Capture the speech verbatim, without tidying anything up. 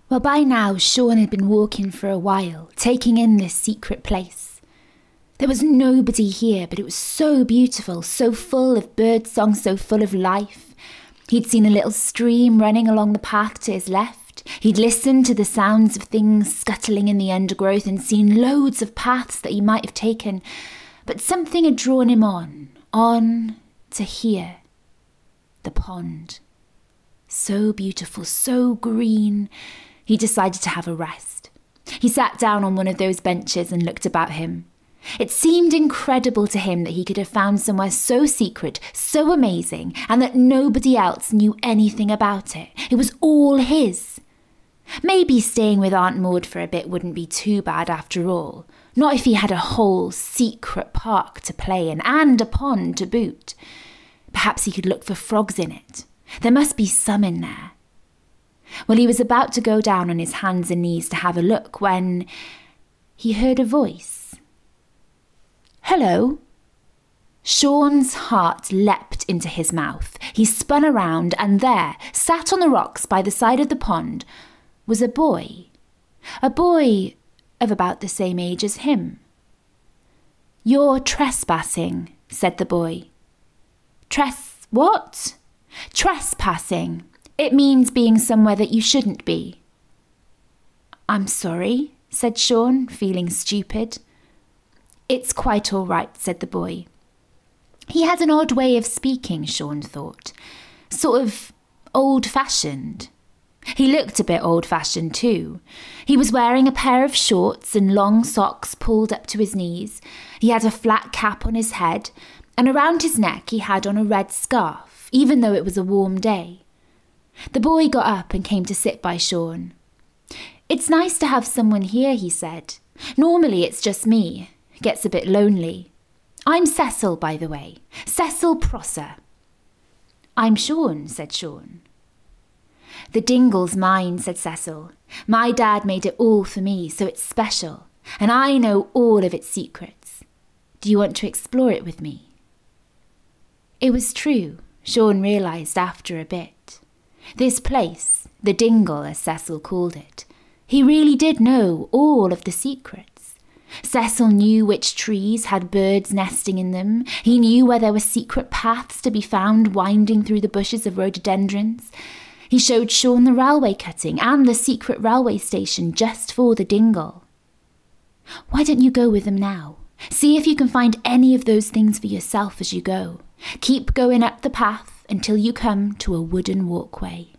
Well, by now, Sean had been walking for a while, taking in this secret place. There was nobody here, but it was so beautiful, so full of birdsong, so full of life. He'd seen a little stream running along the path to his left. He'd listened to the sounds of things scuttling in the undergrowth and seen loads of paths that he might have taken. But something had drawn him on, on to here. The pond. So beautiful, so green. He decided to have a rest. He sat down on one of those benches and looked about him. It seemed incredible to him that he could have found somewhere so secret, so amazing, and that nobody else knew anything about it. It was all his. Maybe staying with Aunt Maud for a bit wouldn't be too bad after all. Not if he had a whole secret park to play in, and a pond to boot. Perhaps he could look for frogs in it. There must be some in there. Well, he was about to go down on his hands and knees to have a look when he heard a voice. Hello. Sean's heart leapt into his mouth. He spun around and there, sat on the rocks by the side of the pond, was a boy. A boy of about the same age as him. You're trespassing, said the boy. Tres... what? Trespassing. It means being somewhere that you shouldn't be. I'm sorry, said Sean, feeling stupid. It's quite all right, said the boy. He had an odd way of speaking, Sean thought. Sort of old-fashioned. He looked a bit old-fashioned too. He was wearing a pair of shorts and long socks pulled up to his knees. He had a flat cap on his head, and around his neck he had on a red scarf, even though it was a warm day. The boy got up and came to sit by Sean. It's nice to have someone here, he said. Normally it's just me. Gets a bit lonely. I'm Cecil, by the way. Cecil Prosser. I'm Sean, said Sean. The dingle's mine, said Cecil. My dad made it all for me, so it's special, and I know all of its secrets. Do you want to explore it with me? It was true, Sean realised after a bit. This place, the dingle as Cecil called it, he really did know all of the secrets. Cecil knew which trees had birds nesting in them. He knew where there were secret paths to be found winding through the bushes of rhododendrons. He showed Sean the railway cutting and the secret railway station just for the dingle. Why don't you go with them now? See if you can find any of those things for yourself as you go. Keep going up the path until you come to a wooden walkway.